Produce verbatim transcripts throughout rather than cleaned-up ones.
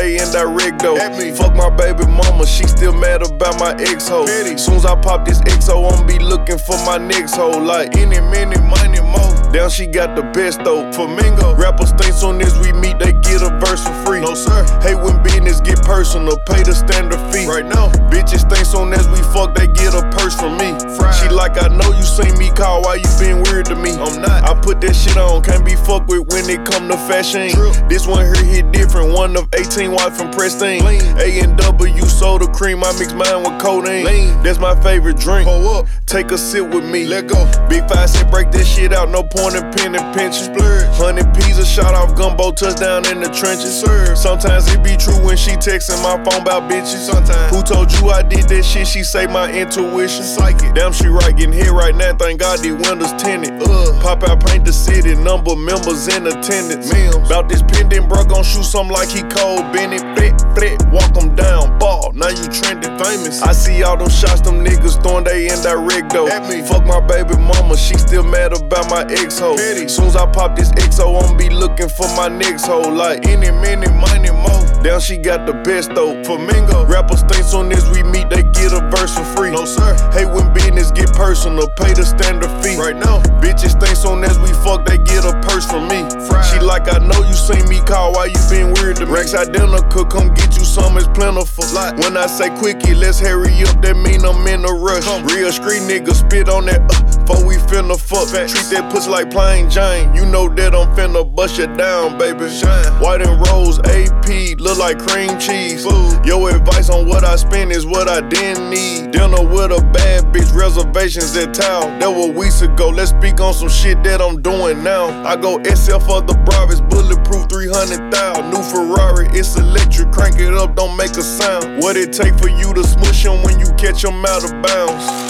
they indirect though. Fuck my baby mama, she still mad about my ex-ho. Soon as I pop this X O, I'ma be looking for my next hoe. Like any minute, money more. Damn, she got the best though. Flamingo. Rappers think soon as we meet, they get a verse for free. No sir. Hey, when business get personal, pay the standard fee. Right now, bitches think soon as we fuck, they get a purse from me. Fried. She like, I know you seen me call, why you been weird to me? I'm not. I put that shit on, can't be fucked with when it come to fashion. True. This one here hit different, one of eighteen watts from Pristine. Lean. A and W soda cream, I mix mine with codeine. Lean. That's my favorite drink. Pull up, take a sip with me. Let go. Big five said break that shit out, no point in pen and pinching. Splurge. Hundred P's a shot off gumbo, touchdown in the trenches. Sir. Sometimes it be true when she texting my phone about bitches. Sometimes. Who told you I did that shit? She say my intuition. Psychic. Damn, she right, getting hit right now. Thank God these windows tinted. Ugh. Pop out, paint the city, number members in attendance. Meals. Bout this pendant, bro, gon' shoot something like he cold. Bennett, fret, fret, walk him down, ball. Now you trending, famous. I see all them shots, them niggas throwing they indirect though. Fuck my baby mama, she still mad about my ex-ho. Soon as I pop this X O, I'ma be looking for my next hoe. Like any minute, money more. Damn, she got the best though. Flamingo. Rappers think soon as we meet, they get a verse for free. No sir. Hey, when business get personal, pay the standard fee. Right now, bitches think soon as we fuck, they get a purse from me. Fried. She like, I know you seen me call, why you been weird to me? Rex identical, come get you some, it's plentiful. Like, when I say quickie, let's hurry up, that mean I'm in a rush. Come. Real street nigga spit on that, uh, before we finna fuck. Facts. Treat that pussy like plain Jane, you know that I'm finna bust you down, baby. Shine. White and rose, A P, look like cream cheese. Food. Your advice on what I spend is what I didn't need. Dinner with a bad bitch, reservations at town. That was weeks ago, let's speak on some shit that I'm doing now. I go S L for the bravest, bulletproof three hundred thousand. New Ferrari, it's electric, crank it up, don't make a sound. What it take for you to smush them when you catch them out of bounds?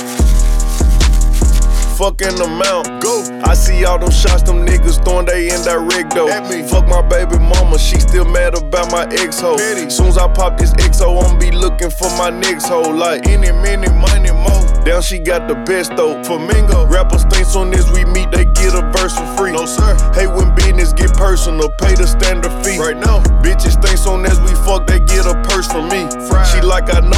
Fucking amount, go. I see all them shots, them niggas throwing they indirect though. Fuck my baby mama, she still mad about my ex-ho. Soon as I pop this X O, I'ma be looking for my next hoe. Like any minute, money more. Damn, she got the best though. Flamingo. Rappers think soon as we meet, they get a verse for free. No sir. Hey, when business get personal, pay the standard fee. Right now, bitches think soon as we fuck, they get a purse from me. Fried. She like, I know